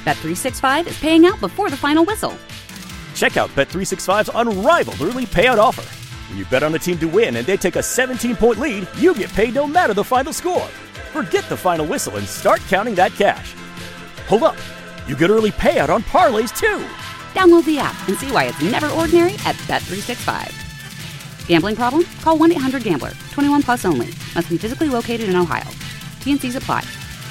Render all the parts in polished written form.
Bet365 is paying out before the final whistle. Check out Bet365's unrivaled early payout offer. When you bet on a team to win and they take a 17-point lead, you get paid no matter the final score. Forget the final whistle and start counting that cash. Hold up. You get early payout on parlays, too. Download the app and see why it's never ordinary at Bet365. Gambling problem? Call 1-800-GAMBLER. 21 plus only. Must be physically located in Ohio. T&Cs apply.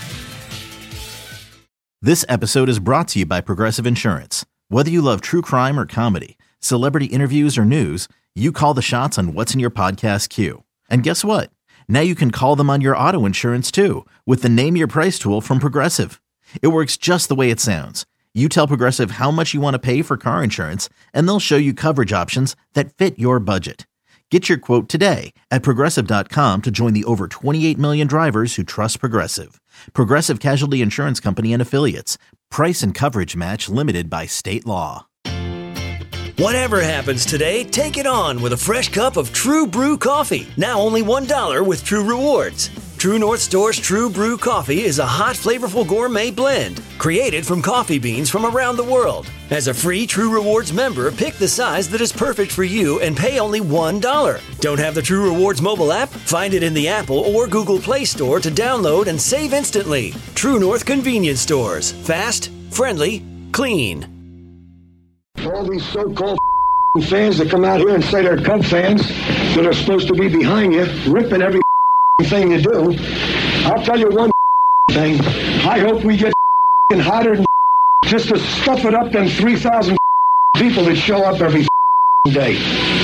This episode is brought to you by Progressive Insurance. Whether you love true crime or comedy, celebrity interviews or news, you call the shots on what's in your podcast queue. And guess what? Now you can call them on your auto insurance too with the Name Your Price tool from Progressive. It works just the way it sounds. You tell Progressive how much you want to pay for car insurance, and they'll show you coverage options that fit your budget. Get your quote today at Progressive.com to join the over 28 million drivers who trust Progressive. Progressive Casualty Insurance Company and Affiliates. Price and coverage match limited by state law. Whatever happens today, take it on with a fresh cup of True Brew coffee. Now only $1 with True Rewards. True North Store's True Brew coffee is a hot, flavorful gourmet blend created from coffee beans from around the world. As a free True Rewards member, pick the size that is perfect for you and pay only $1. Don't have the True Rewards mobile app? Find it in the Apple or Google Play Store to download and save instantly. True North Convenience Stores. Fast, friendly, clean. All these so-called fans that come out here and say they're Cub fans that are supposed to be behind you, ripping every thing you do. I'll tell you one thing. I hope we get hotter than just to stuff it up them 3,000 people that show up every day.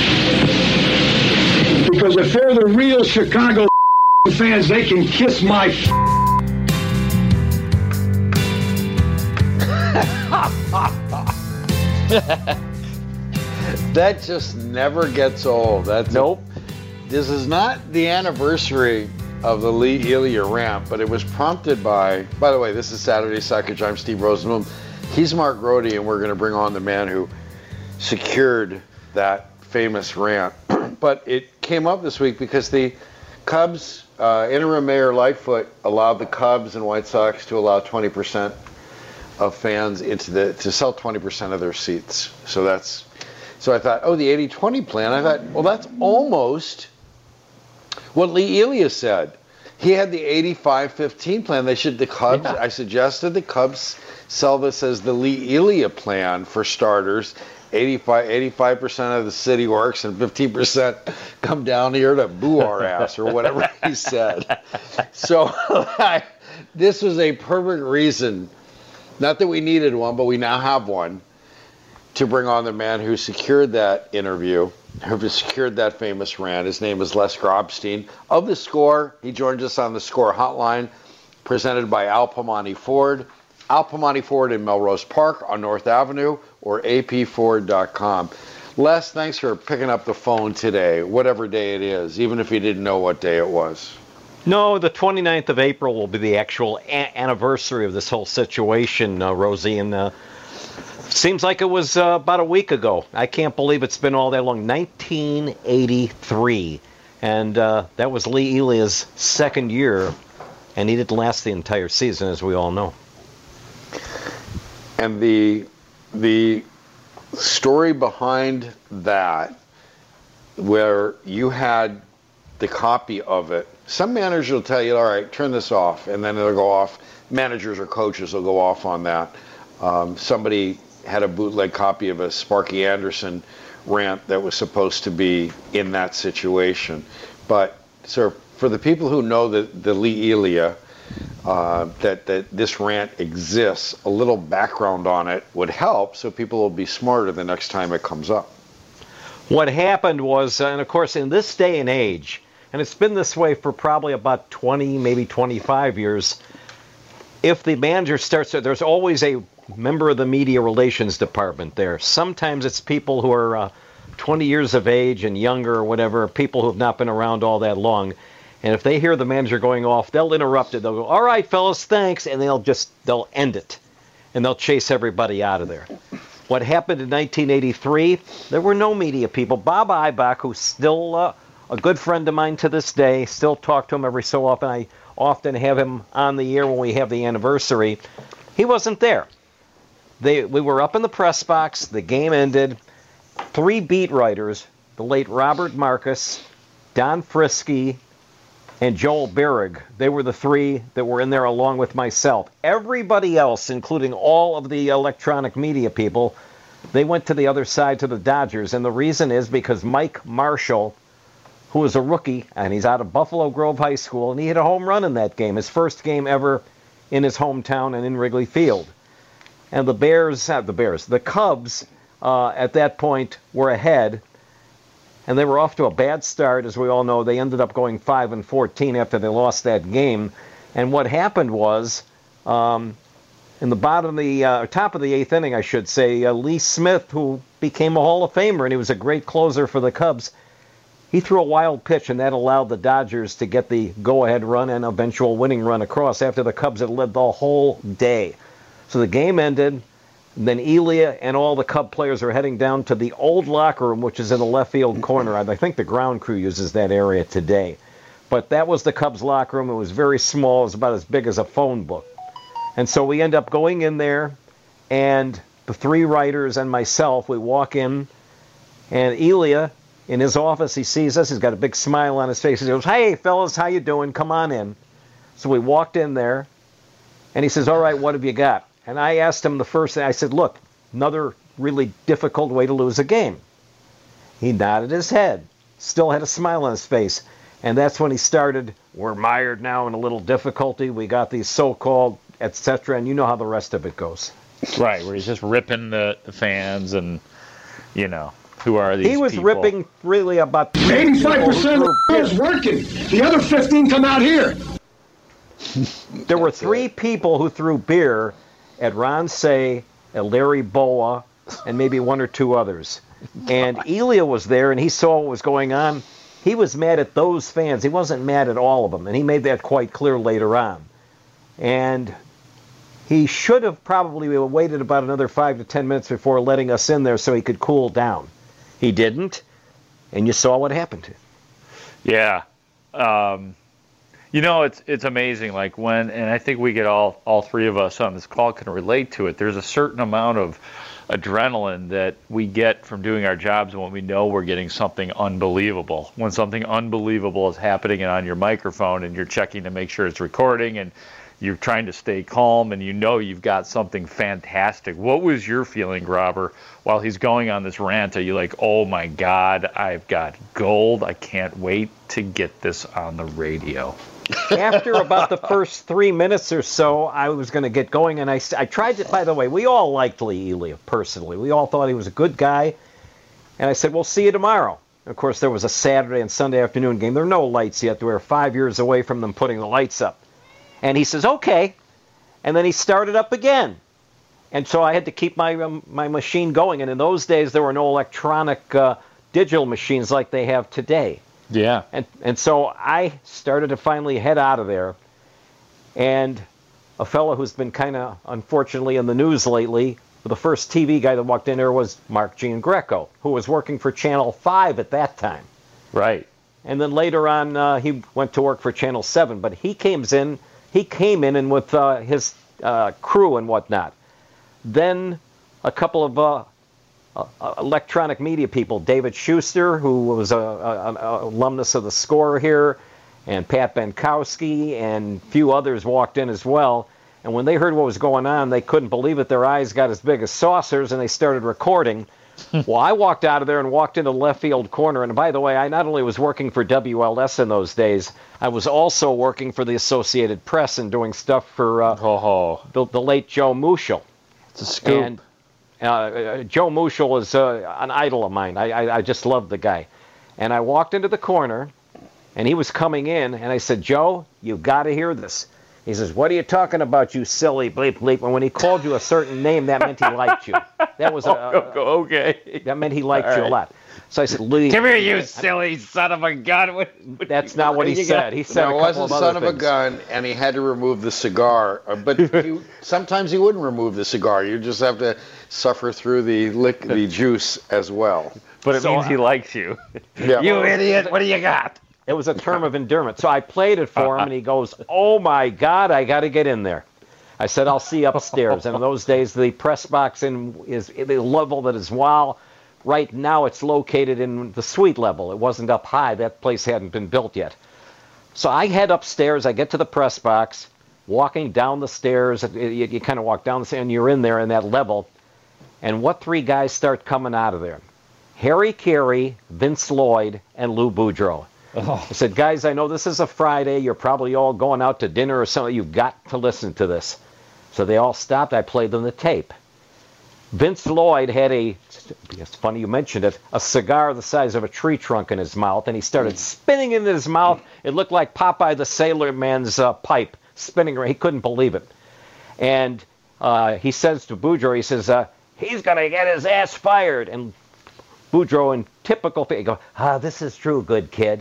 Because if they're the real Chicago fans, they can kiss my That just never gets old. Nope. This is not the anniversary of the Lee Elia rant, but it was prompted by the way, this is Saturday Suckage. I'm Steve Rosenblum. He's Mark Grody, and we're going to bring on the man who secured that famous rant. But it came up this week because the Cubs, interim mayor Lightfoot allowed the Cubs and White Sox to allow 20% of fans to sell 20% of their seats. So I thought, the 80-20 plan. I thought, well, that's almost what Lee Elia said. He had the 85-15 plan. I suggested the Cubs sell this as the Lee Elia plan for starters. 85% of the city works and 15% come down here to boo our ass or whatever he said. So this was a perfect reason, not that we needed one, but we now have one, to bring on the man who secured that interview, who secured that famous rant. His name is Les Grobstein of The Score. He joins us on The Score hotline, presented by Al Piemonte Ford. Al Piemonte Ford in Melrose Park on North Avenue, or apford.com. Les, thanks for picking up the phone today, whatever day it is, even if you didn't know what day it was. No, the 29th of April will be the actual anniversary of this whole situation, Rosie, and seems like it was about a week ago. I can't believe it's been all that long. 1983. And that was Lee Elia's second year, and he didn't last the entire season, as we all know. And the story behind that, where you had the copy of it, some managers will tell you, all right, turn this off, and then it'll go off. Managers or coaches will go off on that. Somebody had a bootleg copy of a Sparky Anderson rant that was supposed to be in that situation. But so for the people who know the Lee Elia, that this rant exists, a little background on it would help, so people will be smarter the next time it comes up. What happened was, and of course in this day and age, and it's been this way for probably about 20, maybe 25 years, if the manager starts, there's always a member of the media relations department there. Sometimes it's people who are 20 years of age and younger or whatever, people who have not been around all that long. And if they hear the manager going off, they'll interrupt it. They'll go, all right, fellas, thanks. And they'll end it. And they'll chase everybody out of there. What happened in 1983, there were no media people. Bob Ibach, who's still a good friend of mine to this day, still talk to him every so often. I often have him on the air when we have the anniversary. He wasn't there. we were up in the press box. The game ended. 3 beat writers, the late Robert Marcus, Don Frisky, and Joel Berrig. They were the 3 that were in there along with myself. Everybody else, including all of the electronic media people, they went to the other side to the Dodgers. And the reason is because Mike Marshall, who is a rookie, and he's out of Buffalo Grove High School, and he hit a home run in that game, his first game ever in his hometown and in Wrigley Field. And the Cubs, at that point, were ahead, and they were off to a bad start. As we all know, they ended up going 5-14 after they lost that game. And what happened was, in the top of the 8th inning, I should say, Lee Smith, who became a Hall of Famer, and he was a great closer for the Cubs, he threw a wild pitch, and that allowed the Dodgers to get the go-ahead run and eventual winning run across after the Cubs had led the whole day. So the game ended. Then Elia and all the Cub players are heading down to the old locker room, which is in the left field corner. I think the ground crew uses that area today. But that was the Cubs locker room. It was very small. It was about as big as a phone book. And so we end up going in there, and the 3 writers and myself, we walk in, and Elia, in his office, he sees us. He's got a big smile on his face. He goes, "Hey, fellas, how you doing? Come on in." So we walked in there, and he says, "All right, what have you got?" And I asked him the first thing. I said, "Look, another really difficult way to lose a game." He nodded his head, still had a smile on his face. And that's when he started, "We're mired now in a little difficulty. We got these so-called, etc." And you know how the rest of it goes. Right, where he's just ripping the fans and, who are these people? He was ripping really about 85% of the is working. The other 15 come out here. There were 3 people who threw beer at Ron Say, at Larry Boa, and maybe 1 or 2 others. And Elia was there, and he saw what was going on. He was mad at those fans. He wasn't mad at all of them, and he made that quite clear later on. And he should have probably waited about another 5 to 10 minutes before letting us in there so he could cool down. He didn't, and you saw what happened. Yeah. It's amazing, and I think we get all 3 of us on this call can relate to it. There's a certain amount of adrenaline that we get from doing our jobs when we know we're getting something unbelievable. When something unbelievable is happening and on your microphone and you're checking to make sure it's recording and you're trying to stay calm and you've got something fantastic. What was your feeling, Robert, while he's going on this rant? Are you like, "Oh my God, I've got gold. I can't wait to get this on the radio"? After about the first 3 minutes or so, I was going to get going, and I tried to, by the way, we all liked Lee Elia, personally. We all thought he was a good guy, and I said, "We'll see you tomorrow." Of course, there was a Saturday and Sunday afternoon game. There were no lights yet. We were 5 years away from them putting the lights up. And he says, "Okay," and then he started up again. And so I had to keep my machine going, and in those days, there were no electronic digital machines like they have today. Yeah. And so I started to finally head out of there. And a fellow who's been kind of, unfortunately, in the news lately, the first TV guy that walked in there was Mark Giangreco, who was working for Channel 5 at that time. Right. And then later on, he went to work for Channel 7. But he came in and with his crew and whatnot. Then a couple of electronic media people, David Schuster, who was an alumnus of the Score here, and Pat Benkowski, and a few others walked in as well. And when they heard what was going on, they couldn't believe it. Their eyes got as big as saucers, and they started recording. Well, I walked out of there and walked into the left field corner. And by the way, I not only was working for WLS in those days, I was also working for the Associated Press and doing stuff for the late Joe Muschel. It's a scoop. And Joe Muschel is an idol of mine. I just love the guy. And I walked into the corner, and he was coming in, and I said, "Joe, you got to hear this." He says, "What are you talking about, you silly bleep bleep?" And when he called you a certain name, that meant he liked you. That was okay. That meant he liked you a lot. So I said, "Lee, come here, you silly son of a gun." That's not what he said. He said it wasn't son of a gun, and he had to remove the cigar. But sometimes he wouldn't remove the cigar. You just have to suffer through the juice as well. But it means he likes you. Yeah. You idiot! What do you got? It was a term of endearment. So I played it for him, and he goes, "Oh my God, I got to get in there." I said, I'll see you upstairs. And in those days, the press box is the level that is while right now it's located in the suite level. It wasn't up high. That place hadn't been built yet. So I head upstairs. I get to the press box, walking down the stairs. You kind of walk down the stairs, and you're in there in that level. And what three guys start coming out of there? Harry Carey, Vince Lloyd, and Lou Boudreau. Oh. I said, guys, I know this is a Friday. You're probably all going out to dinner or something. You've got to listen to this. So they all stopped. I played them the tape. Vince Lloyd had it's funny you mentioned it, a cigar the size of a tree trunk in his mouth, and he started spinning in his mouth. It looked like Popeye the Sailor Man's pipe spinning around. He couldn't believe it. And he says to Boudreau, he says, he's going to get his ass fired. And Boudreau, in typical thing, goes, this is true, good kid.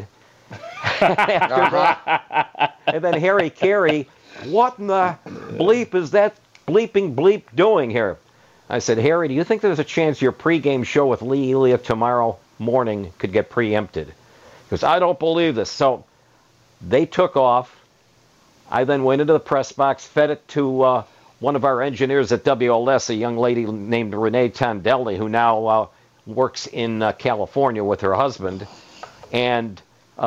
And then Harry Carey, what in the bleep is that bleeping bleep doing here? I said, Harry, do you think there's a chance your pregame show with Lee Elia tomorrow morning could get preempted? He goes, I don't believe this. So they took off. I then went into the press box, fed it to one of our engineers at WLS, a young lady named Renee Tondelli, who now works in California with her husband. And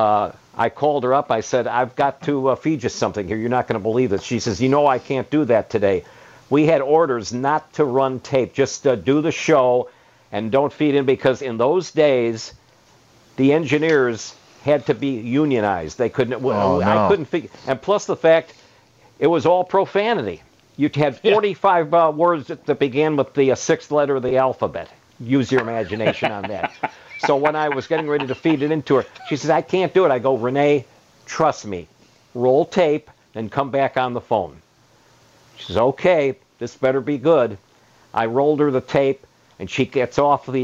I called her up. I said, I've got to feed you something here. You're not going to believe it. She says, I can't do that today. We had orders not to run tape, just do the show and don't feed in, because in those days, the engineers had to be unionized. They couldn't. I couldn't figure. And plus the fact, it was all profanity. You had 45 words that began with the sixth letter of the alphabet. Use your imagination on that. So when I was getting ready to feed it into her, she says, I can't do it. I go, Renee, trust me. Roll tape and come back on the phone. She says, okay, this better be good. I rolled her the tape, and she gets off on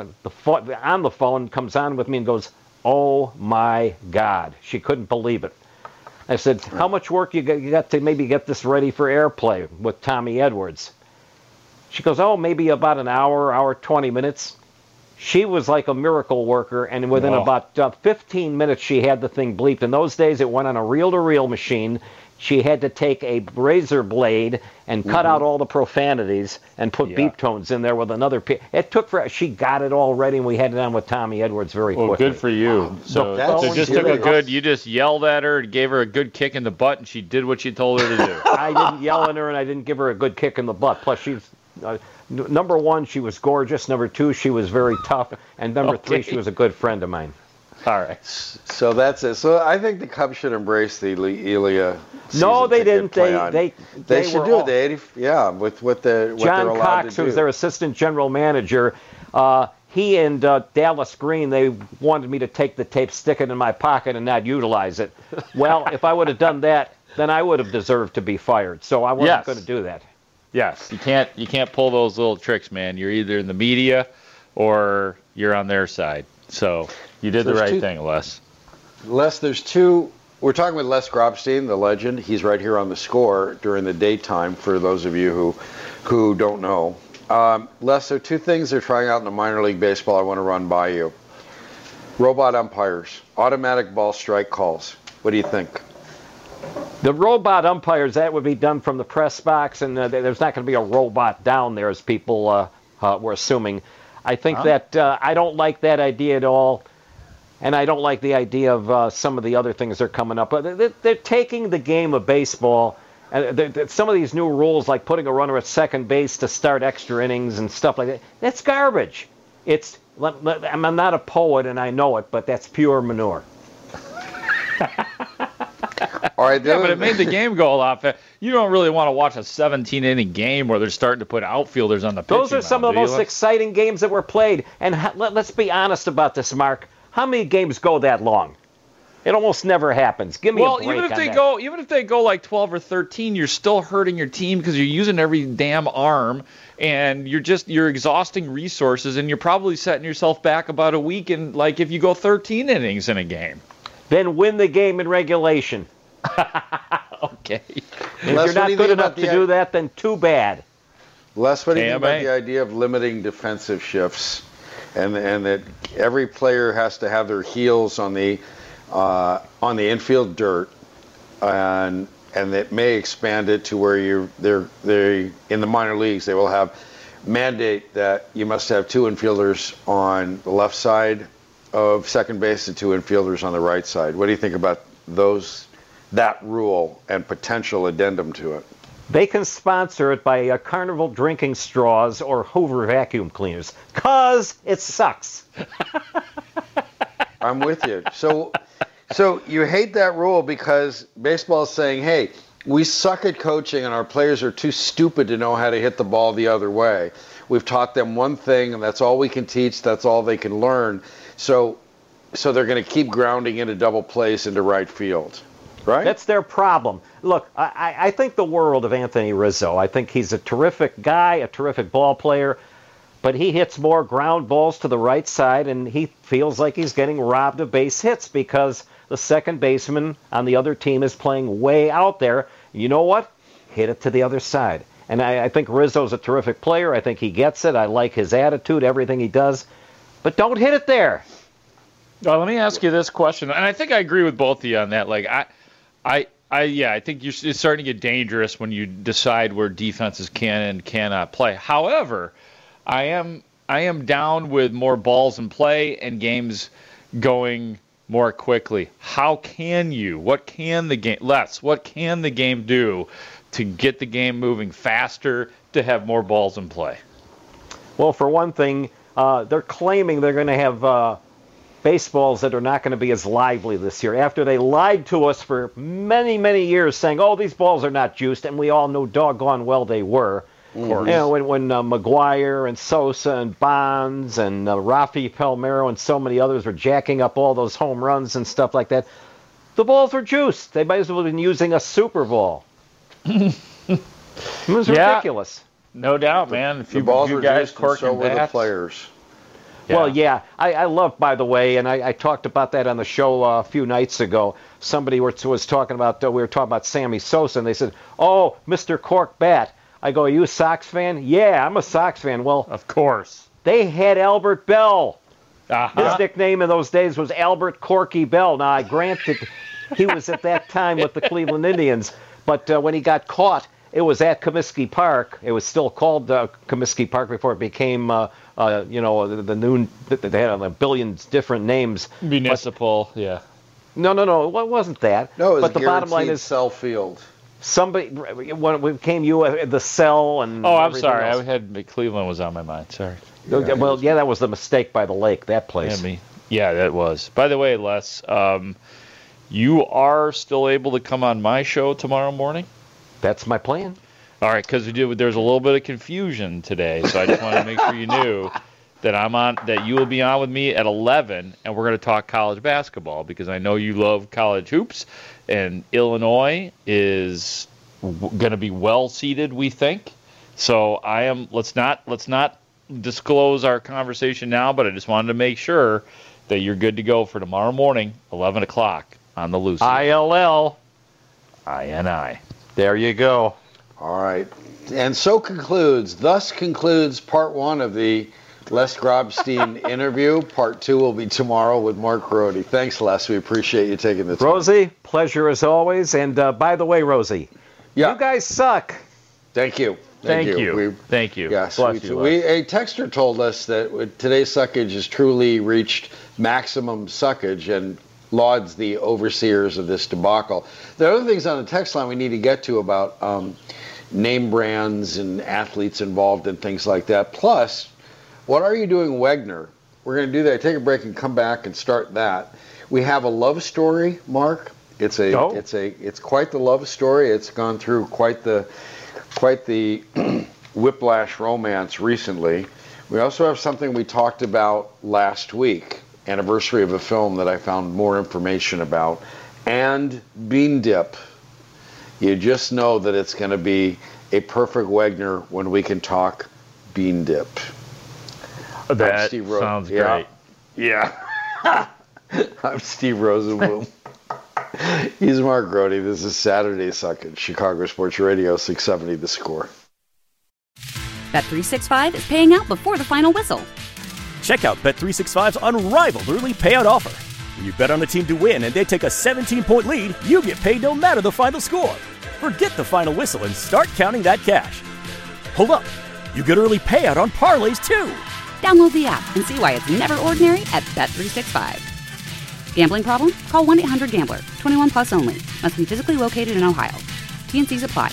the phone, comes on with me and goes, oh, my God. She couldn't believe it. I said, how much work you got to maybe get this ready for airplay with Tommy Edwards? She goes, maybe about an hour 20 minutes. She was like a miracle worker, and within about 15 minutes, she had the thing bleeped. In those days, it went on a reel-to-reel machine. She had to take a razor blade and cut out all the profanities and put beep tones in there with another. It took she got it all ready, and we had it on with Tommy Edwards very quickly. Well, good for you. So just took you just yelled at her, gave her a good kick in the butt, and she did what you told her to do. I didn't yell at her, and I didn't give her a good kick in the butt. Plus, she's number one, she was gorgeous. Number two, she was very tough. And number three, she was a good friend of mine. All right. So that's it. So I think the Cubs should embrace the Elia season. No, they didn't. They should do it. With what they're John allowed Cox, to do. who's their assistant general manager, he and Dallas Green, they wanted me to take the tape, stick it in my pocket, and not utilize it. Well, if I would have done that, then I would have deserved to be fired. So I wasn't going to do that. Yes, you can't pull those little tricks, man. You're either in the media or you're on their side. So you did the right thing, Les. Les, there's two. We're talking with Les Grobstein, the legend. He's right here on the Score during the daytime for those of you who don't know. Les, there are two things they're trying out in the minor league baseball I want to run by you. Robot umpires, automatic ball strike calls. What do you think? The robot umpires, that would be done from the press box, and there's not going to be a robot down there, as people were assuming. I think that I don't like that idea at all, and I don't like the idea of some of the other things that are coming up. But they're taking the game of baseball, and some of these new rules, like putting a runner at second base to start extra innings and stuff like that, that's garbage. I'm not a poet, and I know it, but that's pure manure. All right, but it made the game go a lot faster. You don't really want to watch a 17-inning game where they're starting to put outfielders on the pitching mound. Those are some of the most exciting games that were played. And let's be honest about this, Mark. How many games go that long? It almost never happens. Give me a break even if they go like 12 or 13, you're still hurting your team because you're using every damn arm, and you're exhausting resources, and you're probably setting yourself back about a week. And like if you go 13 innings in a game, then win the game in regulation. Okay. If you're not good enough to do that, then too bad. Les, what do you think about the idea of limiting defensive shifts, and that every player has to have their heels on the infield dirt, and and it may expand it to where they're in the minor leagues. They will have mandate that you must have 2 infielders on the left side of second base and 2 infielders on the right side. What do you think about that rule and potential addendum to it? They can sponsor it by Carnival drinking straws or Hoover vacuum cleaners, because it sucks. I'm with you. So you hate that rule because baseball is saying, hey, we suck at coaching and our players are too stupid to know how to hit the ball the other way. We've taught them one thing and that's all we can teach, that's all they can learn. So they're going to keep grounding into double plays into right field, right? That's their problem. Look, I think the world of Anthony Rizzo. I think he's a terrific guy, a terrific ball player, but he hits more ground balls to the right side, and he feels like he's getting robbed of base hits because the second baseman on the other team is playing way out there. You know what? Hit it to the other side. And I think Rizzo's a terrific player. I think he gets it. I like his attitude, everything he does. But don't hit it there. Well, let me ask you this question, and I think I agree with both of you on that. Like, I think it's starting to get dangerous when you decide where defenses can and cannot play. However, I am down with more balls in play and games going more quickly. What can the game do to get the game moving faster, to have more balls in play? Well, for one thing, they're claiming they're going to have baseballs that are not going to be as lively this year, after they lied to us for many, many years saying, oh, these balls are not juiced, and we all know doggone well they were. You know, when McGuire and Sosa and Bonds and Rafi Palmeiro and so many others were jacking up all those home runs and stuff like that, the balls were juiced. They might as well have been using a Super Bowl. It was ridiculous. No doubt, man. If the balls were guys juiced, and so were the players. Yeah. Well, yeah, I love, by the way, and I talked about that on the show a few nights ago. Somebody was talking about, we were talking about Sammy Sosa, and they said, oh, Mr. Cork Bat. I go, are you a Sox fan? Yeah, I'm a Sox fan. Well, of course. They had Albert Bell. Uh-huh. His nickname in those days was Albert Corky Bell. Now, I granted he was at that time with the Cleveland Indians, but when he got caught, it was at Comiskey Park. It was still called Comiskey Park before it became, the new. They had a billion different names. Municipal, yeah. No, it wasn't that. No, it was but the bottom line is Cell Field. Somebody when it became the Cell and. Oh, I'm sorry. Else. I had Cleveland was on my mind. Sorry. Yeah, well, yeah, that was the mistake by the lake. That place. Yeah, that was. By the way, Les, you are still able to come on my show tomorrow morning? That's my plan. All right, because there's a little bit of confusion today, so I just wanted to make sure you knew that you will be on with me at 11, and we're going to talk college basketball because I know you love college hoops, and Illinois is going to be well seated, we think. So let's not disclose our conversation now, but I just wanted to make sure that you're good to go for tomorrow morning, 11 o'clock on the Lucy. ILL. INI. There you go. All right. And thus concludes part 1 of the Les Grobstein interview. Part 2 will be tomorrow with Mark Grote. Thanks, Les. We appreciate you taking the time. Rosie, pleasure as always. And by the way, Rosie, you guys suck. Thank you. Thank you. Thank you. Yes. A texter told us that today's suckage has truly reached maximum suckage and lauds the overseers of this debacle. There are other things on the text line we need to get to about name brands and athletes involved and things like that. Plus, what are you doing, Wegner? We're going to do that. Take a break and come back and start that. We have a love story, Mark. It's quite the love story. It's gone through quite the whiplash romance recently. We also have something we talked about last week, anniversary of a film that I found more information about, and Bean Dip. You just know that it's going to be a perfect Wegner when we can talk Bean Dip. That sounds great. Yeah. I'm Steve Rosenblum. He's Mark Grote. This is Saturday Suckage, Chicago Sports Radio, 670 The Score. Bet365 is paying out before the final whistle. Check out Bet365's unrivaled early payout offer. When you bet on a team to win and they take a 17-point lead, you get paid no matter the final score. Forget the final whistle and start counting that cash. Hold up. You get early payout on parlays, too. Download the app and see why it's never ordinary at Bet365. Gambling problem? Call 1-800-GAMBLER. 21 plus only. Must be physically located in Ohio. T&Cs apply.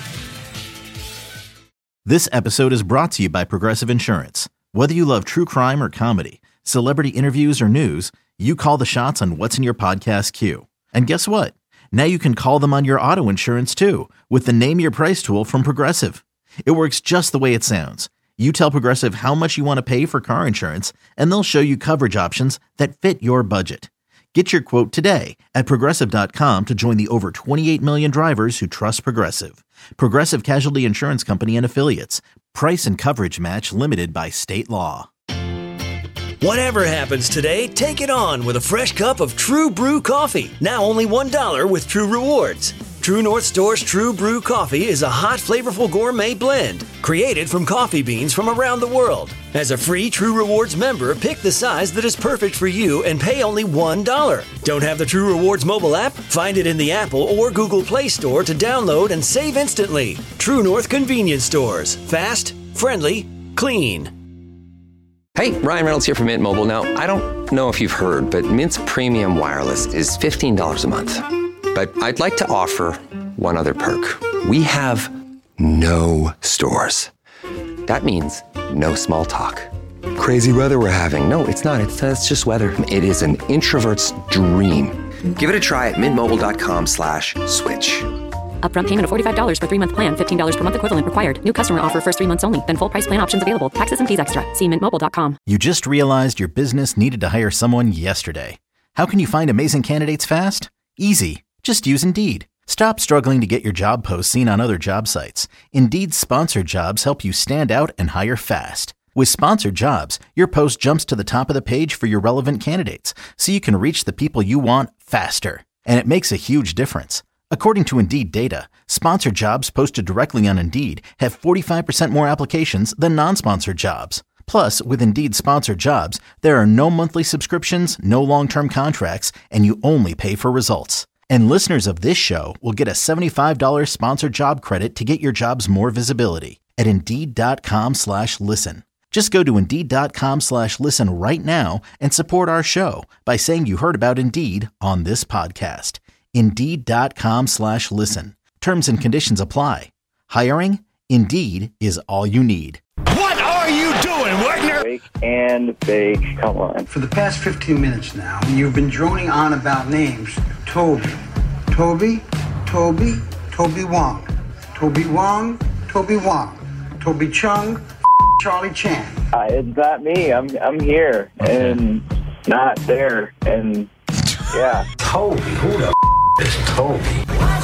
This episode is brought to you by Progressive Insurance. Whether you love true crime or comedy, celebrity interviews or news, you call the shots on what's in your podcast queue. And guess what? Now you can call them on your auto insurance too with the Name Your Price tool from Progressive. It works just the way it sounds. You tell Progressive how much you want to pay for car insurance, and they'll show you coverage options that fit your budget. Get your quote today at Progressive.com to join the over 28 million drivers who trust Progressive. Progressive Casualty Insurance Company and Affiliates. Price and coverage match limited by state law. Whatever happens today, take it on with a fresh cup of True Brew coffee. Now only $1 with True Rewards. True North Store's True Brew coffee is a hot, flavorful gourmet blend created from coffee beans from around the world. As a free True Rewards member, pick the size that is perfect for you and pay only $1. Don't have the True Rewards mobile app? Find it in the Apple or Google Play Store to download and save instantly. True North Convenience Stores. Fast, friendly, clean. Hey, Ryan Reynolds here from Mint Mobile. Now, I don't know if you've heard, but Mint's premium wireless is $15 a month. But I'd like to offer one other perk. We have no stores. That means no small talk. Crazy weather we're having. No, it's not. It's just weather. It is an introvert's dream. Give it a try at mintmobile.com/switch. Upfront payment of $45 for 3-month plan. $15 per month equivalent required. New customer offer first 3 months only. Then full price plan options available. Taxes and fees extra. See mintmobile.com. You just realized your business needed to hire someone yesterday. How can you find amazing candidates fast? Easy. Just use Indeed. Stop struggling to get your job posts seen on other job sites. Indeed's sponsored jobs help you stand out and hire fast. With sponsored jobs, your post jumps to the top of the page for your relevant candidates, so you can reach the people you want faster. And it makes a huge difference. According to Indeed data, sponsored jobs posted directly on Indeed have 45% more applications than non-sponsored jobs. Plus, with Indeed sponsored jobs, there are no monthly subscriptions, no long-term contracts, and you only pay for results. And listeners of this show will get a $75 sponsored job credit to get your jobs more visibility at Indeed.com/listen. Just go to Indeed.com/listen right now and support our show by saying you heard about Indeed on this podcast. Indeed.com/listen. Terms and conditions apply. Hiring? Indeed is all you need. What are you doing, Wagner? Wake and bake. Come on. For the past 15 minutes now, you've been droning on about names. Toby Wong. Toby Wong. Toby Chung. Charlie Chan. It's not me. I'm here and not there. And yeah. Toby. Who the is Toby?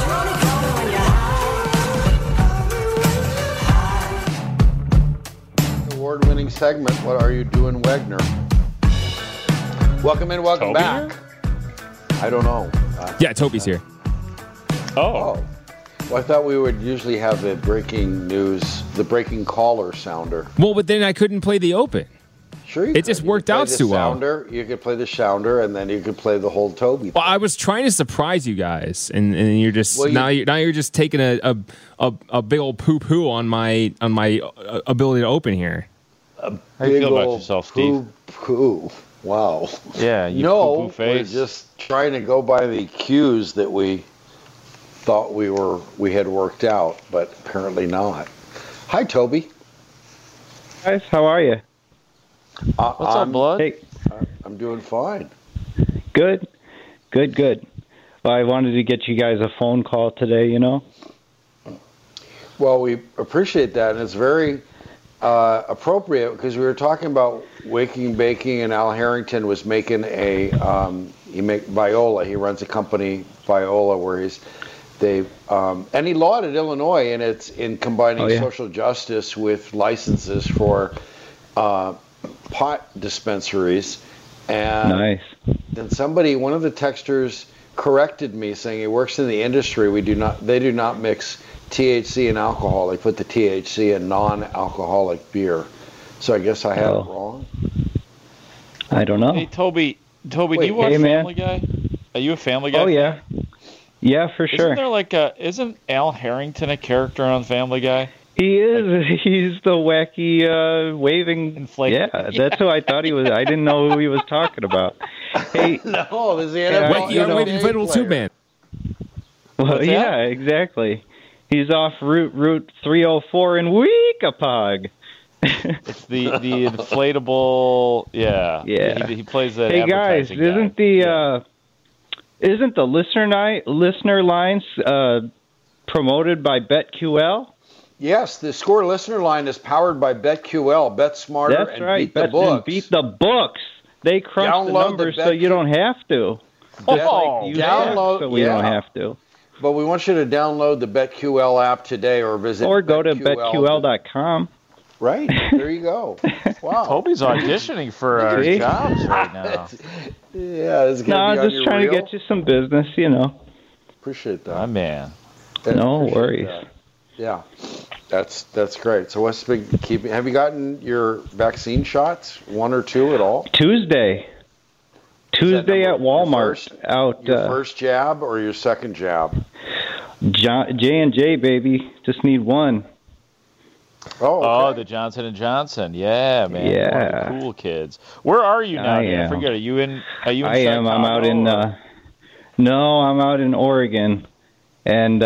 Award-winning segment, What Are You Doing, Wagner? Welcome in, welcome Toby back. Here? I don't know. Yeah, Toby's here. Oh. Well, I thought we would usually have the breaking news, the breaking caller sounder. Well, but then I couldn't play the open. Sure, it just worked out too well. You could play the sounder, and then you could play the whole Toby thing. Well, I was trying to surprise you guys, and you're just now you're just taking a big old poo on my ability to open here. How do you feel about yourself, Steve? Poo. Wow. Yeah, you poo-poo face. We're just trying to go by the cues that we thought we had worked out, but apparently not. Hi, Toby. Guys, how are you? What's up, Blood? Hey. I'm doing fine. Good. Well, I wanted to get you guys a phone call today, you know? Well, we appreciate that, and it's very appropriate because we were talking about Waking Baking, and Al Harrington was making Viola. He runs a company, Viola, where and he lauded Illinois in combining social justice with licenses for pot dispensaries. And nice. then one of the texters corrected me, saying he works in the industry. They do not mix THC and alcohol. They put the THC in non-alcoholic beer. So I guess I had it wrong. I don't know. Hey, Toby, do you watch Family Guy? Are you a Family Guy? Oh, yeah. Yeah, for sure. Isn't there like isn't Al Harrington a character on Family Guy? He is. He's the wacky waving. Inflated. Yeah, that's who I thought he was. I didn't know who he was talking about. Hey, no, this is the wacky inflatable tube man. Well, yeah, exactly. He's off Route 304 in Weekapaug. It's the inflatable. Yeah. He plays that. Hey guys, isn't the listener lines promoted by BetQL? Yes, the Score listener line is powered by BetQL. Bet smarter. That's and right. Beat the books. Beat the books. They crunch the numbers so you don't have to. Download. So we don't have to. But we want you to download the BetQL app today, or go to betql.com. Right. There you go. Wow. Toby's auditioning for our jobs right now. Yeah, it's good. No, just trying to get you some business, Appreciate that. My man. No worries. Yeah, that's great. So what's been keeping? Have you gotten your vaccine shots? 1 or 2 at all? Tuesday at Walmart. Your first jab or your second jab? J&J, baby. Just need one. Oh, the Johnson & Johnson. Yeah, man. Yeah. One of the cool kids. Where are you now? I forget. Are you in Chicago? I'm out in no, I'm out in Oregon. And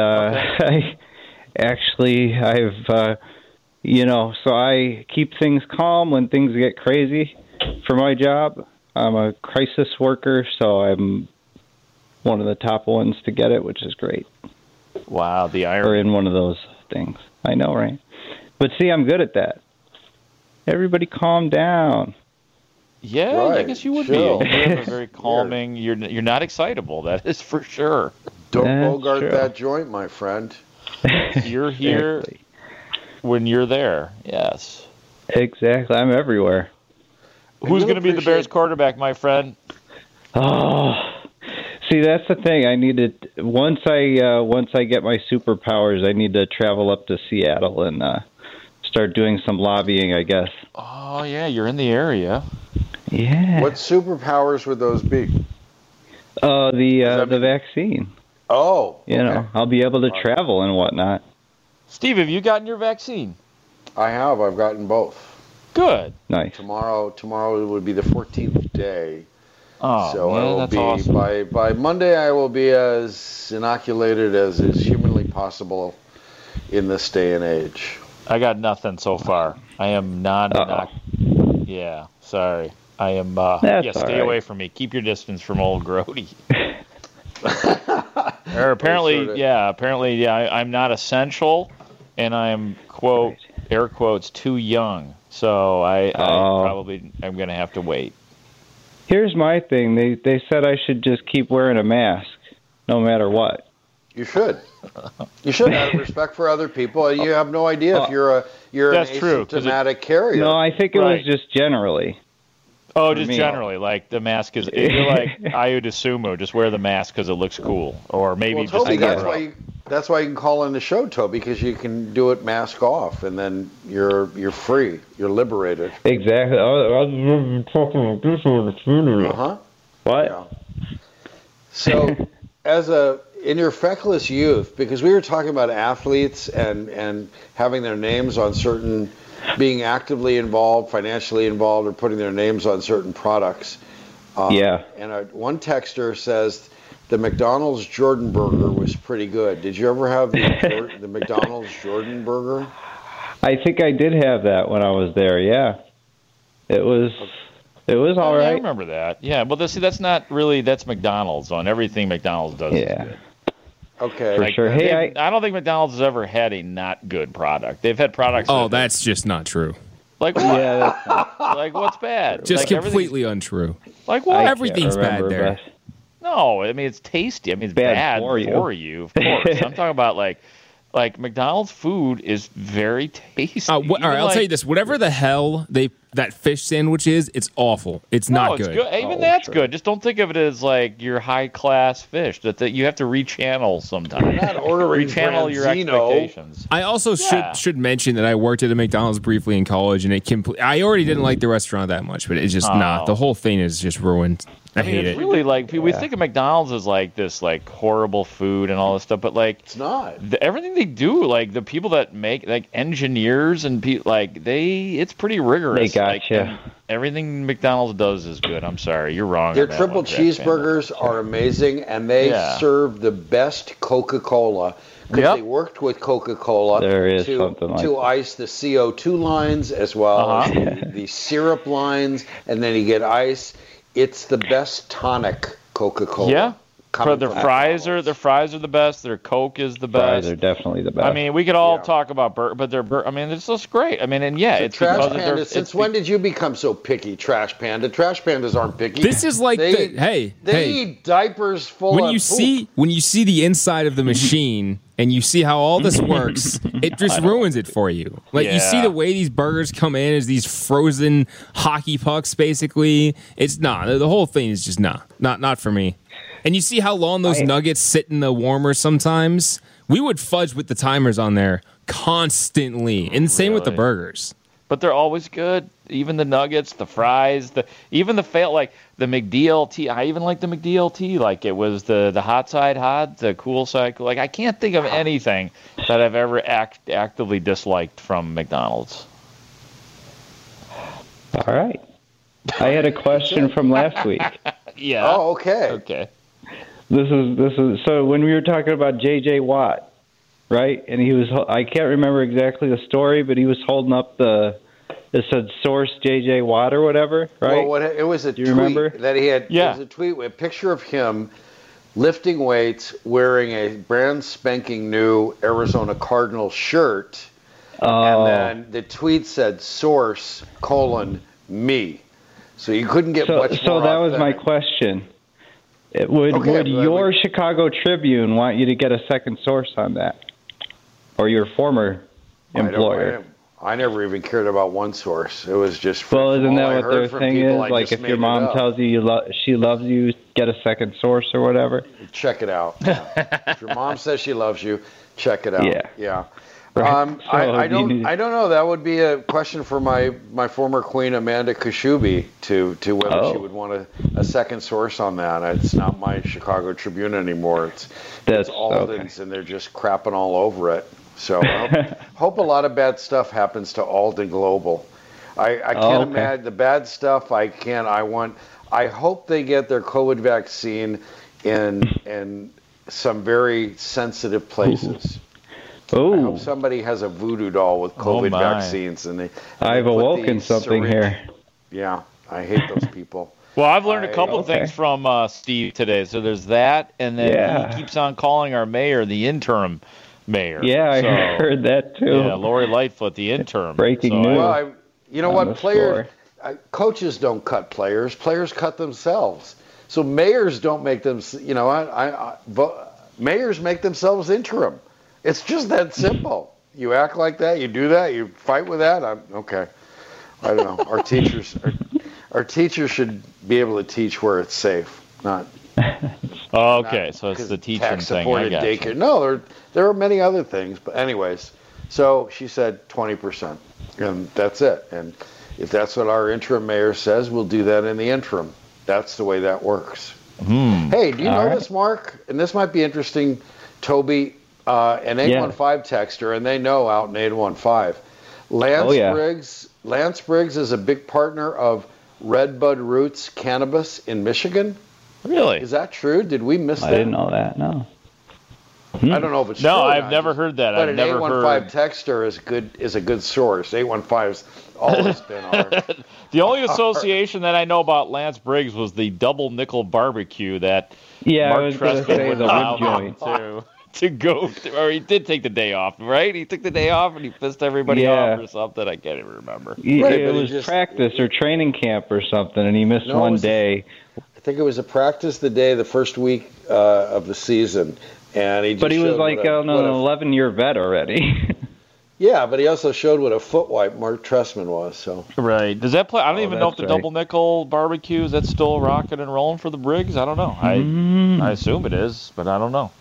so I keep things calm when things get crazy for my job. I'm a crisis worker, so I'm one of the top ones to get it, which is great. Wow, the irony. Or in one of those things. I know, right? But see, I'm good at that. Everybody calm down. Yeah, right. I guess you would be. You have a very calming. You're not excitable. That is for sure. Don't bogart that joint, my friend. You're here when you're there. Yes. Exactly. I'm everywhere. Who's going to be the Bears quarterback, my friend? Oh, see, that's the thing. I need to once I get my superpowers, I need to travel up to Seattle and start doing some lobbying, I guess. Oh yeah, you're in the area. Yeah. What superpowers would those be? The vaccine. Oh. Okay. I'll be able to travel and whatnot. Steve, have you gotten your vaccine? I have. I've gotten both. Good. Nice. Tomorrow would be the 14th day. Oh, so man, I will that's be awesome. by Monday. I will be as inoculated as is humanly possible in this day and age. I got nothing so far. I am not. Yeah, sorry. I am. Stay away from me. Keep your distance from old Grody. Apparently, I'm not essential, and I'm air quotes too young. So I'm going to have to wait. Here's my thing. They said I should just keep wearing a mask, no matter what. You should. You should have respect for other people. You have no idea if you're an asymptomatic carrier. No, I think it was just generally. Oh, just generally, like the mask is. You're like Ayo DeSumo, just wear the mask because it looks cool, or maybe just. Toby, that's why you can call in the show, Toby, because you can do it mask off, and then you're free, you're liberated. Exactly. I'm talking like this on the funeral. What? Yeah. So, in your feckless youth, because we were talking about athletes and having their names on certain, being actively involved, financially involved, or putting their names on certain products. And one texter says the McDonald's Jordan Burger was pretty good. Did you ever have the McDonald's Jordan Burger? I think I did have that when I was there. Yeah, it was all right. I remember that. Yeah, well, that's McDonald's on everything McDonald's does. Yeah. Is good. Okay. For sure. Hey, I don't think McDonald's has ever had a not good product. They've had products. Oh, that's just not true. Like what? Yeah, like what's bad? Just completely untrue. Like what? Everything's bad there. That. No, I mean it's tasty. I mean it's bad for you, of course. I'm talking about like McDonald's food is very tasty. All right, I'll tell you this: whatever the hell that fish sandwich is, it's awful. It's not good. Even that's good. Just don't think of it as like your high class fish that you have to rechannel sometimes. I'm not ordering rechannel your expectations. I also should mention that I worked at a McDonald's briefly in college, and I already didn't like the restaurant that much, but it's just not. The whole thing is just ruined. I hate it's it. really like we think of McDonald's as like this like horrible food and all this stuff, but like it's not. Everything they do, like the people that make like engineers and it's pretty rigorous. They gotcha. Everything McDonald's does is good. I'm sorry, you're wrong. Their on that triple one, Jack cheeseburgers are amazing, and they serve the best Coca-Cola. Because they worked with Coca-Cola to ice the CO2 lines as well as the syrup lines, and then you get ice. It's the best tonic Coca-Cola. Yeah. Their fries are the best. Their Coke is the best. Fries are definitely the best. I mean, we could all talk about but I mean, it's just great. I mean, and it's Trash because Panda. Since when did you become so picky, Trash Panda? Trash Pandas aren't picky. This is like they eat diapers full when of you poop. when you see the inside of the machine and you see how all this works, it just ruins it for you. Like you see the way these burgers come in as these frozen hockey pucks, basically. It's the whole thing is just not for me. And you see how long those nuggets sit in the warmer sometimes? We would fudge with the timers on there constantly. And same with the burgers. But they're always good. Even the nuggets, the fries, even the McDLT. I even like the McDLT. Like it was the hot side hot, the cool side. Like I can't think of anything that I've ever actively disliked from McDonald's. All right. I had a question from last week. Yeah. Oh, okay. Okay. This is so when we were talking about J.J. Watt, right? And I can't remember exactly the story, but he was holding up it said source J.J. Watt or whatever, right? Well, it was a tweet remember? that he had. Yeah. It was a tweet with a picture of him lifting weights, wearing a brand spanking new Arizona Cardinals shirt, and then the tweet said source : me. So you couldn't get much more. So that was my question. Would your Chicago Tribune want you to get a second source on that, or your former employer? I never even cared about one source. It was just. Well, isn't that what their thing is? Like, if your mom tells you she loves you, get a second source or whatever. Check it out. If your mom says she loves you, check it out. Yeah. Right. I don't know. That would be a question for my former queen Amanda Kashubi to whether she would want a second source on that. It's not my Chicago Tribune anymore. It's Alden's, and they're just crapping all over it. So I hope a lot of bad stuff happens to Alden Global. I can't imagine the bad stuff. I hope they get their COVID vaccine in some very sensitive places. Oh. I hope somebody has a voodoo doll with COVID vaccines, and I've awoken something here. Yeah, I hate those people. Well, I've learned a couple things from Steve today. So there's that, and then he keeps on calling our mayor the interim mayor. Yeah, I heard that too. Yeah, Lori Lightfoot, the interim. Breaking news. Well, you know what? Coaches don't cut players. Players cut themselves. So mayors don't make them. Mayors make themselves interim. It's just that simple. You act like that. You do that. You fight with that. Okay. I don't know. Our teachers should be able to teach where it's safe, not. Okay, so it's the teaching thing. I got daycare. No, there are many other things, but anyways. So she said 20%, and that's it. And if that's what our interim mayor says, we'll do that in the interim. That's the way that works. Hey, do you know this, Mark? And this might be interesting, Toby. An 815 texter, and they know out in 815. Lance Briggs is a big partner of Redbud Roots Cannabis in Michigan. Really? Is that true? Did we miss that? I didn't know that. No. I don't know if it's true. No, I've never heard that. But I've never heard. 815 texter is a good source. 815's always been our. The only association that I know about Lance Briggs was the double nickel barbecue that Mark Trestman would allow him to go, or he did take the day off, right? He took the day off and he pissed everybody off or something. I can't even remember. It was practice or training camp or something, and he missed one day. I think it was a practice the first week of the season, and he. But he was like an 11-year vet already. Yeah, but he also showed what a foot wipe Mark Trestman was. So right, does that play? I don't even know if the double nickel barbecue is that still rocking and rolling for the Briggs. I don't know. I assume it is, but I don't know.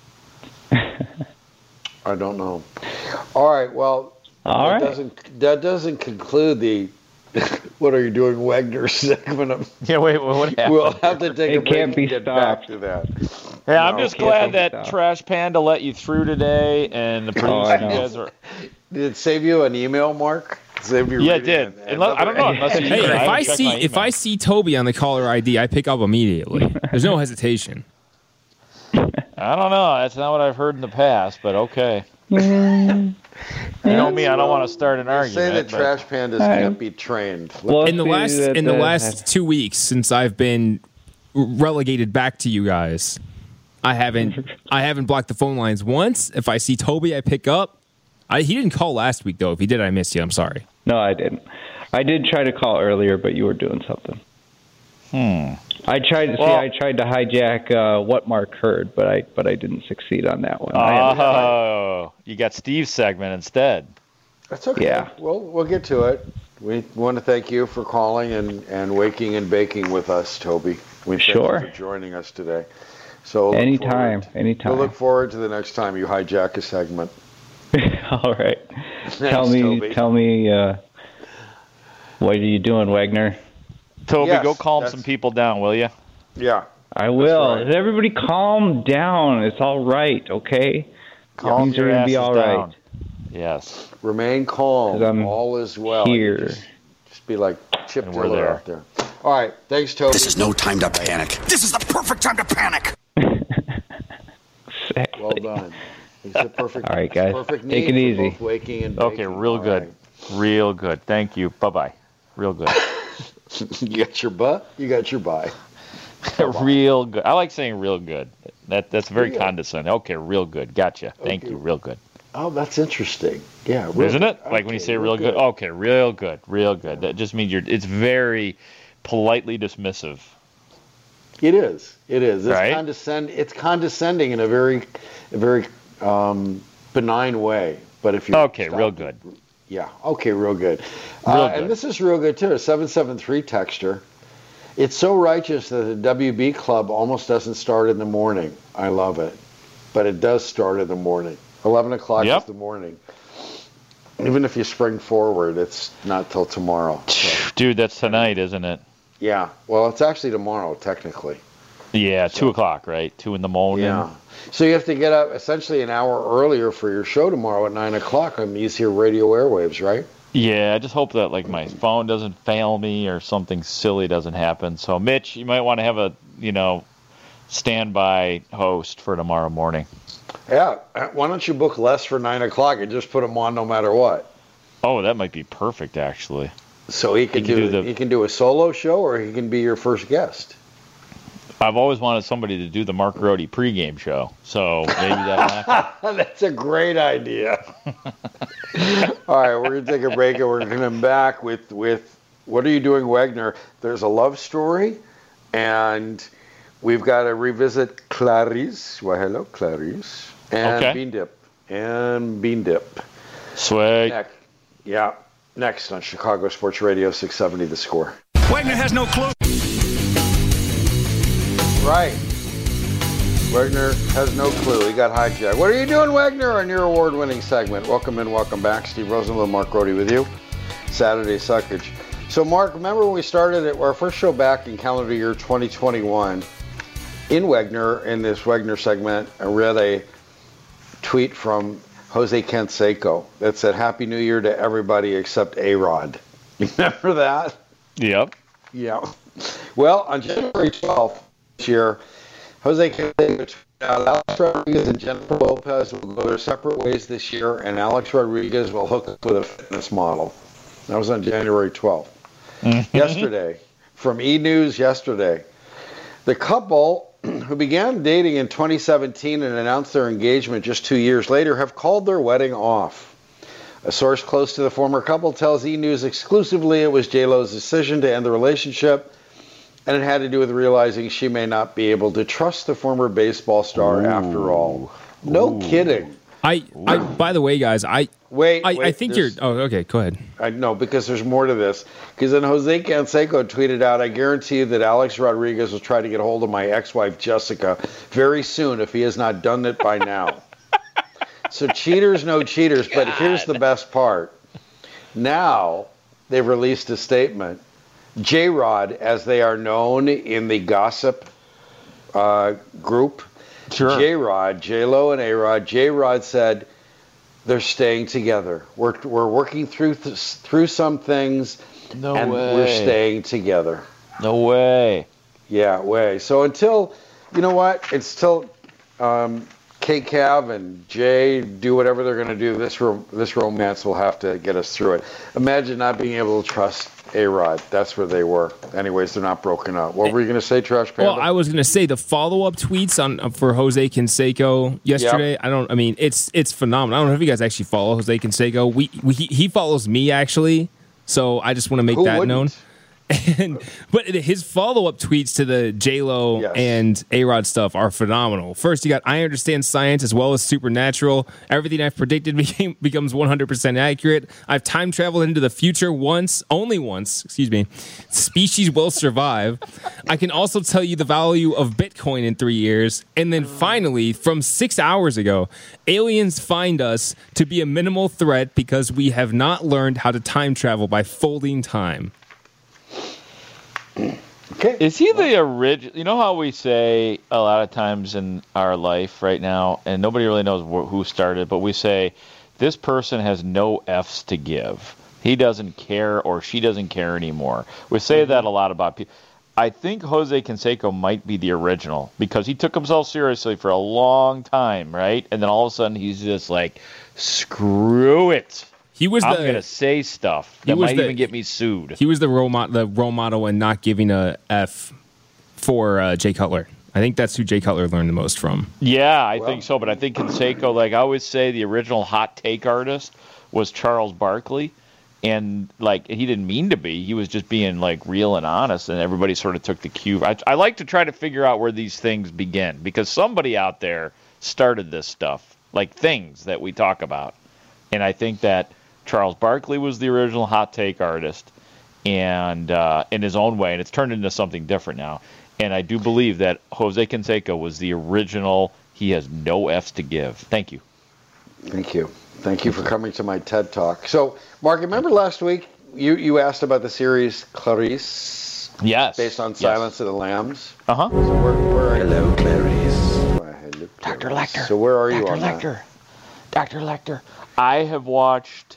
I don't know. All right. Well, that doesn't conclude the What are you doing, Wegner segment? Yeah, wait, what happened? We'll have to take a break can't be and get stopped. back to that. Yeah, I'm just glad that stop. Trash Panda let you through today, and the producer guys are. Did it save you an email, Mark? Save you Yeah, it did. I don't know. Unless you Hey, I if I see Toby on the caller ID, I pick up immediately. There's no hesitation. I don't know. That's not what I've heard in the past, but okay. You know me. I don't want to start an They argument. say that but- trash pandas can't be trained. In the last 2 weeks since I've been relegated back to you guys, I haven't blocked the phone lines once. If I see Toby, I pick up. He didn't call last week though. If he did, I missed you. I'm sorry. No, I didn't. I did try to call earlier, but you were doing something. I tried to hijack what Mark heard, but I didn't succeed on that one. Oh, you got Steve's segment instead. That's okay. Yeah. Well, we'll get to it. We want to thank you for calling and waking and baking with us, Toby. We thank you for joining us today. So anytime. We'll look forward to the next time you hijack a segment. All right. Thanks, Tell me, what are you doing, Wagner? Toby, go calm some people down, will you? Yeah. I will. right. Everybody calm down. It's all right, okay? Calm Things your are going to be asses all down. right. Yes. Remain calm. 'Cause I'm all is well. here. Just be like Chip And we're Taylor there. out there. All right. Thanks, Toby. This is no time to panic. This is the perfect time to panic. Exactly. Well done. He's the perfect. All right, guys. Perfect Take it need for easy. both waking and baking. Okay, real All good. right. Real good. Thank you. Bye-bye. Real good. You got your butt. You got your bye. Real good. I like saying real good. That's very Real. condescending. Okay, real good. Gotcha. Thank you. Real good. Oh, that's interesting. Yeah. Isn't it? Like when you say real good. Okay, real good. Real good. That just means it's very politely dismissive. It is. It is. It's Right? It's condescending in a very benign way. But if you real good. Yeah. Okay. Real good. Real good. And this is real good too. A 773 texter. It's so righteous that the WB Club almost doesn't start in the morning. I love it, but it does start in the morning. 11 o'clock is the morning. Even if you spring forward, it's not till tomorrow. So. Dude, that's tonight, isn't it? Yeah. Well, it's actually tomorrow, technically. Yeah, 2 o'clock, right? 2 in the morning. Yeah. So you have to get up essentially an hour earlier for your show tomorrow at 9 o'clock on these here radio airwaves, right? Yeah, I just hope that like my phone doesn't fail me or something silly doesn't happen. So, Mitch, you might want to have a standby host for tomorrow morning. Yeah. Why don't you book Les for 9 o'clock and just put him on no matter what? Oh, that might be perfect, actually. So he can do a solo show, or he can be your first guest. I've always wanted somebody to do the Mark Grody pregame show, so maybe that'll happen. That's a great idea. All right, we're going to take a break, and we're going to come back with What Are You Doing, Wagner? There's a love story, and we've got to revisit Clarice. Well, hello, Clarice. And Bean Dip. Sweet. Next on Chicago Sports Radio 670 The Score. Wagner has no clue. Right. Wagner has no clue. He got hijacked. What are you doing, Wagner, on your award-winning segment? Welcome in, welcome back. Steve Rosenbloom, Mark Grody with you. Saturday Suckage. So, Mark, remember when we started our first show back in calendar year 2021 in Wagner, in this Wagner segment, I read a tweet from Jose Canseco that said, Happy New Year to everybody except A-Rod. You remember that? Yep. Yeah. Well, on January 12th this year, Jose Canseco tweeted out, Alex Rodriguez and Jennifer Lopez will go their separate ways this year, and Alex Rodriguez will hook up with a fitness model. That was on January 12th. Yesterday, from E! News yesterday, the couple who began dating in 2017 and announced their engagement just 2 years later have called their wedding off. A source close to the former couple tells E! News exclusively it was J-Lo's decision to end the relationship, and it had to do with realizing she may not be able to trust the former baseball star after all. No kidding. By the way, guys, I think you're. Oh, okay. Go ahead. I know, because there's more to this. Because then Jose Canseco tweeted out, I guarantee you that Alex Rodriguez will try to get hold of my ex-wife Jessica very soon if he has not done it by now. So cheaters, no cheaters. But here's the best part. Now, they've released a statement. J-Rod, as they are known in the gossip group, sure. J-Rod, J-Lo and A-Rod, J-Rod said they're staying together. We're working through some things, and we're staying together. No way. Yeah, way. So until, you know what, it's till K-Cav and Jay do whatever they're going to do, this romance will have to get us through it. Imagine not being able to trust A-Rod. That's where they were. Anyways, they're not broken up. What were you going to say, Trash Panda? Well, I was going to say the follow-up tweets for Jose Canseco yesterday. Yep. It's phenomenal. I don't know if you guys actually follow Jose Canseco. He follows me, actually, so I just want to make that known. But his follow-up tweets to the J-Lo and A-Rod stuff are phenomenal. First, you got, I understand science as well as supernatural. Everything I've predicted becomes 100% accurate. I've time traveled into the future only once, species will survive. I can also tell you the value of Bitcoin in 3 years. And then finally, from 6 hours ago, aliens find us to be a minimal threat because we have not learned how to time travel by folding time. Okay. Is he the original? You know how we say a lot of times in our life right now, and nobody really knows who started, but we say, this person has no F's to give. He doesn't care or she doesn't care anymore. We say that a lot about people. I think Jose Canseco might be the original because he took himself seriously for a long time, right? And then all of a sudden he's just like, screw it. I'm going to say stuff that might even get me sued. He was the role model in not giving a F for Jay Cutler. I think that's who Jay Cutler learned the most from. Yeah, I think so. But I think Canseco, like I always say, the original hot take artist was Charles Barkley. And like he didn't mean to be. He was just being like real and honest. And everybody sort of took the cue. I like to try to figure out where these things begin. Because somebody out there started this stuff. Like things that we talk about. And I think that Charles Barkley was the original hot take artist, and in his own way, and it's turned into something different now. And I do believe that Jose Canseco was the original. He has no F's to give. Thank you. Thank you. Thank you for coming to my TED Talk. So, Mark, remember last week you asked about the series Clarice? Yes. Based on Silence of the Lambs? Uh-huh. So where Hello, Clarice. Hello, Dr. Lecter. So where are you Dr. on Lecter. that? Dr. Lecter. I have watched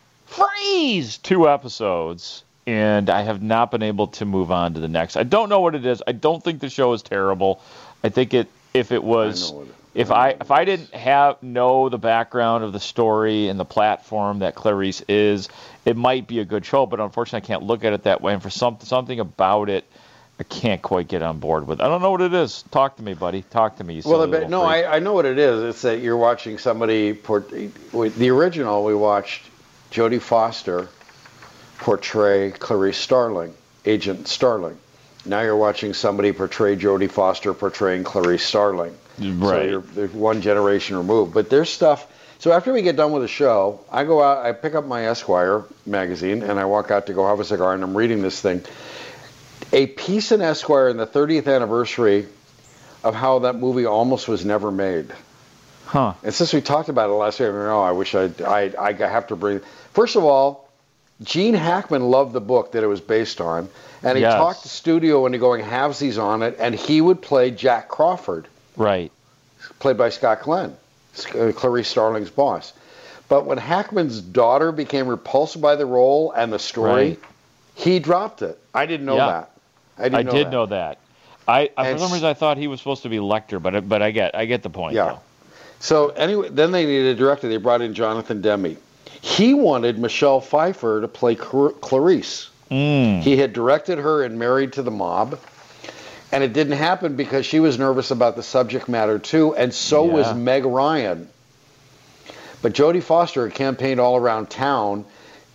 2 episodes, and I have not been able to move on to the next. I don't know what it is. I don't think the show is terrible. I think if I didn't know the background of the story and the platform that Clarice is, it might be a good show, but unfortunately I can't look at it that way, and for something about it I can't quite get on board with. I don't know what it is. Talk to me, buddy. Talk to me. I know what it is. It's that you're watching somebody the original. We watched Jodie Foster portray Clarice Starling, Agent Starling. Now you're watching somebody portray Jodie Foster portraying Clarice Starling. Right. So they're one generation removed. But there's stuff. So after we get done with the show, I go out, I pick up my Esquire magazine, and I walk out to go have a cigar, and I'm reading this thing. A piece in Esquire in the 30th anniversary of how that movie almost was never made. Huh. And since we talked about it last week, I wish I have to bring. First of all, Gene Hackman loved the book that it was based on, and he talked to studio and going halvesies on it, and he would play Jack Crawford, right, played by Scott Glenn, Clarice Starling's boss. But when Hackman's daughter became repulsed by the role and the story, he dropped it. I didn't know that. I did know that. For some reason I thought he was supposed to be Lecter, but I get the point. Yeah. Though. So anyway, then they needed a director. They brought in Jonathan Demme. He wanted Michelle Pfeiffer to play Clarice. He had directed her in Married to the Mob, and it didn't happen because she was nervous about the subject matter too, and so was Meg Ryan. But Jodie Foster had campaigned all around town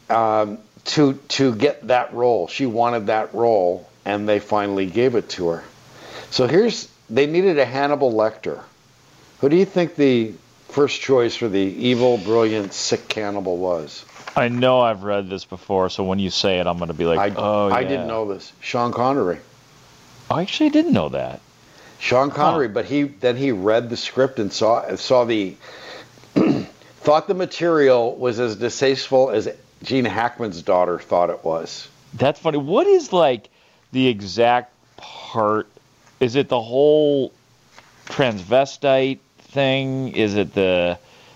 to get that role. She wanted that role, and they finally gave it to her. So they needed a Hannibal Lecter. Who do you think the first choice for the evil, brilliant, sick cannibal was? I know I've read this before, so when you say it, I'm going to be like, I didn't know this. Sean Connery. I actually didn't know that. Sean Connery, but he read the script and saw the thought the material was as distasteful Gene Hackman's daughter thought it was. That's funny. What is like the exact part? Is it the whole transvestite thing? Is it the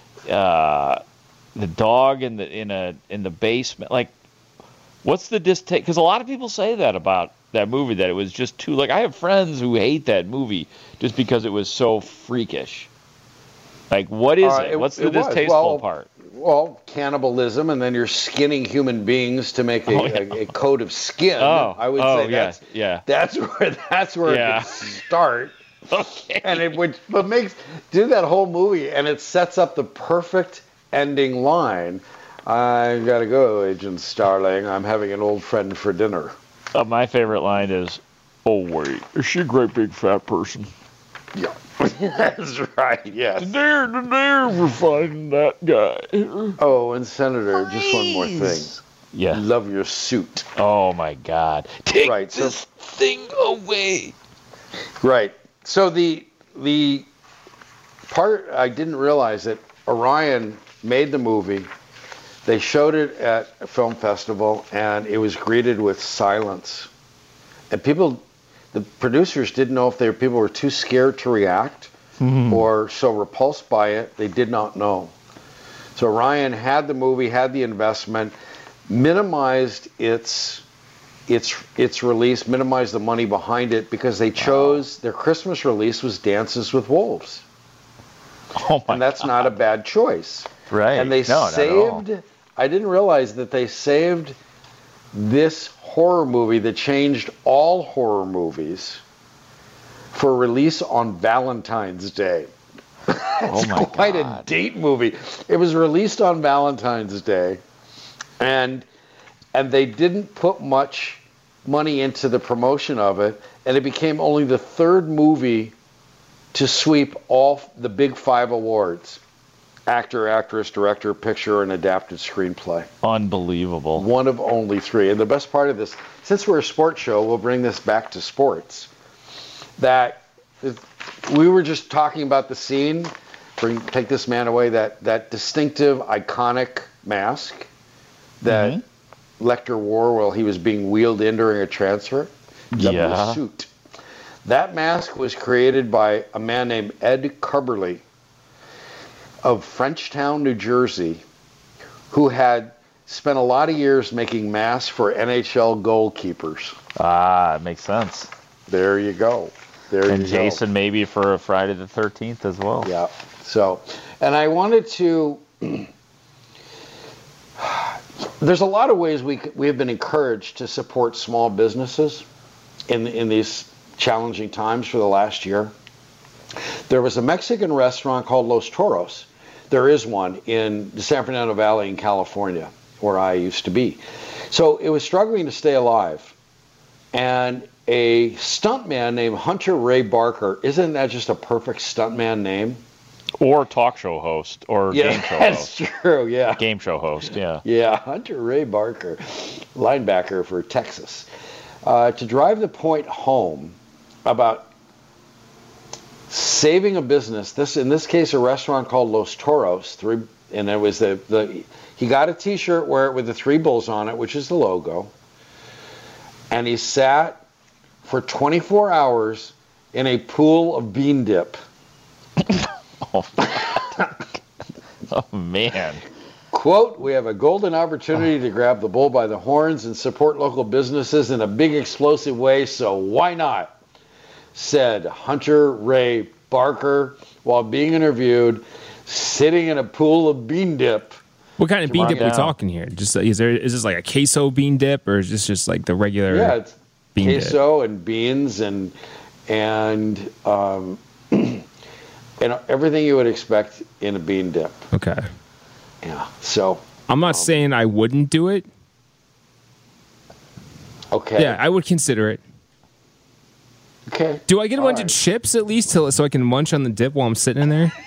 dog in the basement? Like, what's the distaste? Because a lot of people say that about that movie, that it was just too, like, I have friends who hate that movie just because it was so freakish. Like, what is it? What's the distasteful part? Well, cannibalism, and then you're skinning human beings to make a coat of skin. I would say that's where it could start. Okay. And it would, but do that whole movie, and it sets up the perfect ending line. I gotta go, Agent Starling. I'm having an old friend for dinner. My favorite line is, "Oh wait, is she a great big fat person?" Yeah, that's right. Yes. Today we're finding that guy. Oh, and Senator, just one more thing. Yeah. Love your suit. Oh my God. Take this thing away. Right. So the part I didn't realize that Orion made the movie. They showed it at a film festival, and it was greeted with silence. And the producers didn't know if people were too scared to react or so repulsed by it, they did not know. So Orion had the movie, had the investment, minimized its release, minimized the money behind it, because they chose their Christmas release was Dances with Wolves. And that's not a bad choice. Right. And they saved, I didn't realize that they saved this horror movie that changed all horror movies for release on Valentine's Day. It's quite a date movie. It was released on Valentine's Day, and they didn't put much money into the promotion of it, and it became only the third movie to sweep all the big 5 awards: actor, actress, director, picture, and adapted screenplay. Unbelievable. One of only 3. And the best part of this, since we're a sports show, we'll bring this back to sports. That we were just talking about the scene, Take This Man Away, that distinctive, iconic mask that Lecter wore while he was being wheeled in during a transfer. The suit. That mask was created by a man named Ed Carberly of Frenchtown, New Jersey, who had spent a lot of years making masks for NHL goalkeepers. Ah, it makes sense. There you go. And Jason maybe for Friday the 13th as well. Yeah. So, and I wanted to, there's a lot of ways we have been encouraged to support small businesses in these challenging times for the last year. There was a Mexican restaurant called Los Toros. There is one in the San Fernando Valley in California, where I used to be. So it was struggling to stay alive. And a stuntman named Hunter Ray Barker, isn't that just a perfect stuntman name? Or talk show host, or game show host. That's true, yeah. Game show host, yeah. Yeah, Hunter Ray Barker, linebacker for Texas. To drive the point home about saving a business, in this case a restaurant called Los Toros, and it was he got a t-shirt with the 3 bulls on it, which is the logo, and he sat for 24 hours in a pool of bean dip. Oh man. Quote, "We have a golden opportunity to grab the bull by the horns and support local businesses in a big explosive way, so why not?" said Hunter Ray Barker while being interviewed, sitting in a pool of bean dip. What kind of bean dip are we talking here? Just is this like a queso bean dip, or is this just like the regular? Yeah, it's bean queso dip? And beans and everything you would expect in a bean dip. Okay. Yeah. So I'm not saying I wouldn't do it. Okay. Yeah, I would consider it. Okay. Do I get a bunch of chips at least so I can munch on the dip while I'm sitting in there?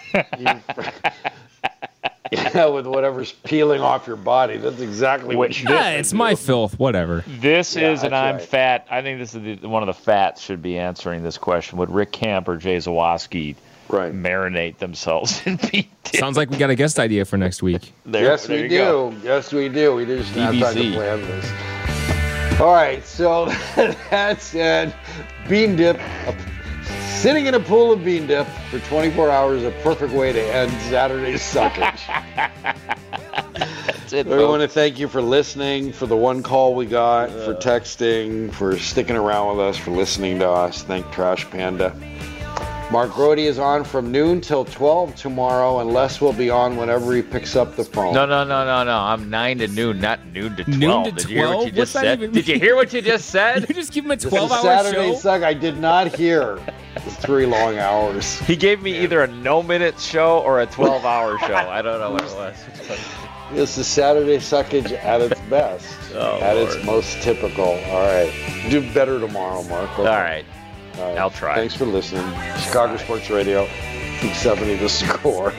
Yeah, with whatever's peeling off your body. That's exactly what you do. Yeah, it's my filth. Whatever. This is, and I'm fat. I think this is one of the fats should be answering this question. Would Rick Camp or Jay Zawoski marinate themselves in bean dip. Sounds like we got a guest idea for next week. Yes, we do. Yes, we do. We just have time to plan this. All right, so that's it. Bean dip. Sitting in a pool of bean dip for 24 hours, a perfect way to end Saturday's suckage. That's it, we want to thank you for listening, for the one call we got, for texting, for sticking around with us, for listening to us. Thank Trash Panda. Mark Grody is on from noon till 12 tomorrow, and Les will be on whenever he picks up the phone. No. I'm 9 to noon, not noon to 12. Noon to Did you hear what you 12? just said? Did you hear what you just said? You just give him a This is 12-hour Saturday show? Suck. I did not hear the 3 long hours. He gave me either a no-minute show or a 12-hour show. I don't know what it was. This is Saturday Suckage at its best, its most typical. All right. Do better tomorrow, Mark. Okay. All right. I'll try. Thanks for listening. Chicago Sports Radio, 670 The Score.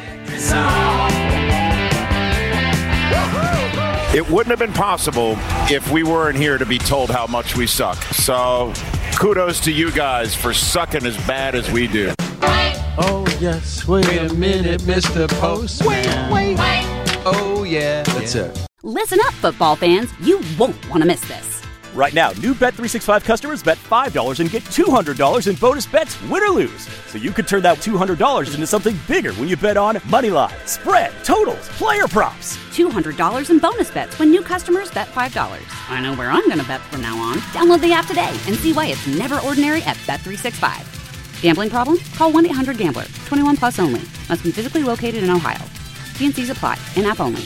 It wouldn't have been possible if we weren't here to be told how much we suck. So kudos to you guys for sucking as bad as we do. Oh, yes. Wait a minute, Mr. Postman. Wait. Oh, yeah. That's it. Listen up, football fans. You won't want to miss this. Right now, new Bet365 customers bet $5 and get $200 in bonus bets, win or lose. So you could turn that $200 into something bigger when you bet on moneyline, spread, totals, player props. $200 in bonus bets when new customers bet $5. I know where I'm going to bet from now on. Download the app today and see why it's never ordinary at Bet365. Gambling problem? Call 1-800-GAMBLER. 21 plus only. Must be physically located in Ohio. T&Cs apply. In-app only.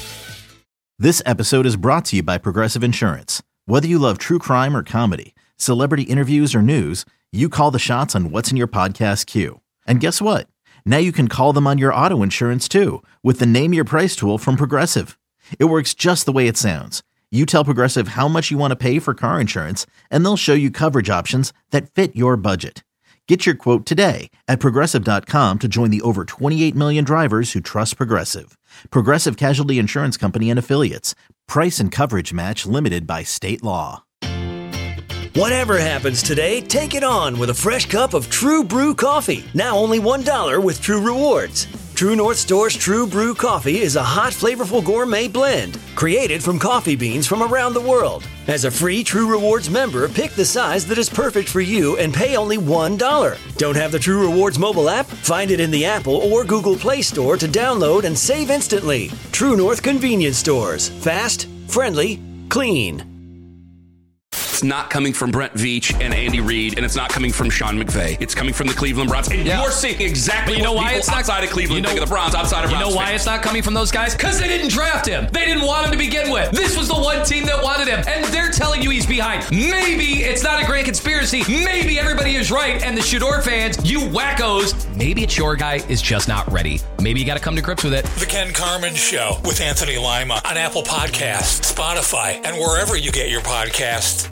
This episode is brought to you by Progressive Insurance. Whether you love true crime or comedy, celebrity interviews or news, you call the shots on what's in your podcast queue. And guess what? Now you can call them on your auto insurance too with the Name Your Price tool from Progressive. It works just the way it sounds. You tell Progressive how much you want to pay for car insurance, and they'll show you coverage options that fit your budget. Get your quote today at Progressive.com to join the over 28 million drivers who trust Progressive. Progressive Casualty Insurance Company and Affiliates. Price and coverage match limited by state law. Whatever happens today, take it on with a fresh cup of True Brew coffee. Now only $1 with True Rewards. True North Store's True Brew coffee is a hot, flavorful gourmet blend created from coffee beans from around the world. As a free True Rewards member, pick the size that is perfect for you and pay only $1. Don't have the True Rewards mobile app? Find it in the Apple or Google Play Store to download and save instantly. True North Convenience Stores. Fast, friendly, clean. It's not coming from Brent Veach and Andy Reid, and it's not coming from Sean McVay. It's coming from the Cleveland Browns. And you're seeing exactly what people outside of Cleveland think of the Browns, outside of Browns You know why fans. it's not coming from those guys? Because they didn't draft him. They didn't want him to begin with. This was the one team that wanted him, and they're telling you he's behind. Maybe it's not a grand conspiracy. Maybe everybody is right, and the Shador fans, you wackos, maybe it's your guy is just not ready. Maybe you got to come to grips with it. The Ken Carman Show with Anthony Lima on Apple Podcasts, Spotify, and wherever you get your podcasts.